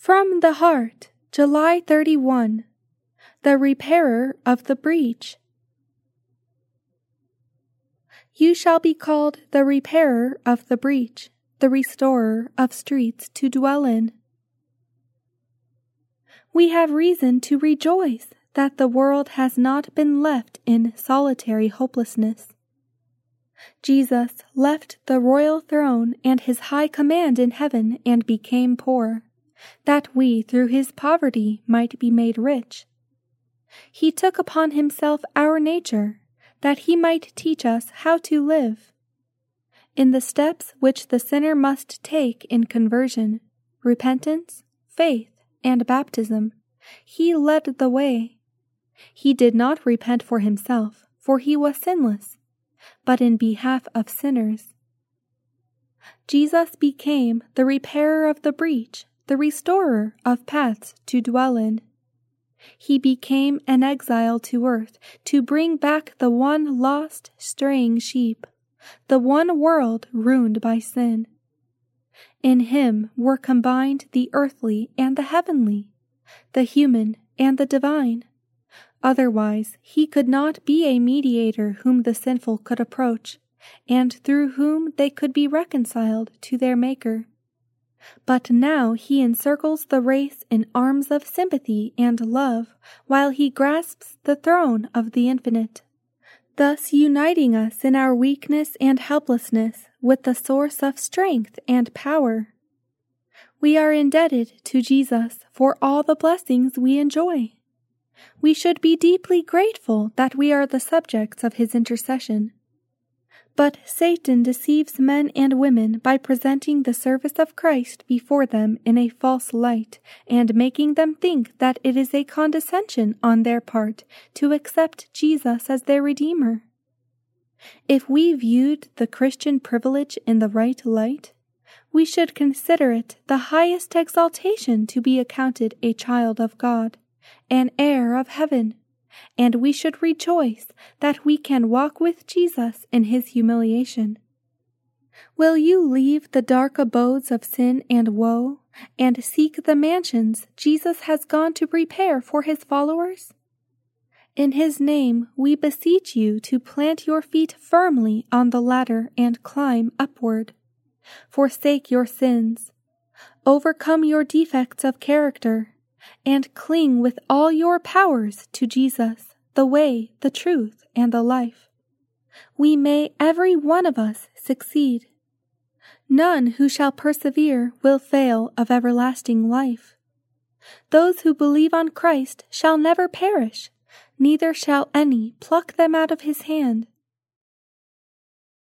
From the Heart, July 31. The Repairer of the Breach. You shall be called the repairer of the breach, the restorer of streets to dwell in. We have reason to rejoice that the world has not been left in solitary hopelessness. Jesus left the royal throne and his high command in heaven and became poor, that we through his poverty might be made rich. He took upon himself our nature, that he might teach us how to live. In the steps which the sinner must take in conversion, repentance, faith, and baptism, he led the way. He did not repent for himself, for he was sinless, but in behalf of sinners. Jesus became the repairer of the breach, the restorer of paths to dwell in. He became an exile to earth to bring back the one lost, straying sheep, the one world ruined by sin. In him were combined the earthly and the heavenly, the human and the divine. Otherwise, he could not be a mediator whom the sinful could approach, and through whom they could be reconciled to their Maker. But now he encircles the race in arms of sympathy and love, while he grasps the throne of the infinite, thus uniting us in our weakness and helplessness with the source of strength and power. We are indebted to Jesus for all the blessings we enjoy. We should be deeply grateful that we are the subjects of his intercession. But Satan deceives men and women by presenting the service of Christ before them in a false light and making them think that it is a condescension on their part to accept Jesus as their Redeemer. If we viewed the Christian privilege in the right light, we should consider it the highest exaltation to be accounted a child of God, an heir of heaven, and we should rejoice that we can walk with Jesus in his humiliation. Will you leave the dark abodes of sin and woe, and seek the mansions Jesus has gone to prepare for his followers? In his name we beseech you to plant your feet firmly on the ladder and climb upward. Forsake your sins, overcome your defects of character, and cling with all your powers to Jesus, the way, the truth, and the life. We may every one of us succeed. None who shall persevere will fail of everlasting life. Those who believe on Christ shall never perish, neither shall any pluck them out of his hand.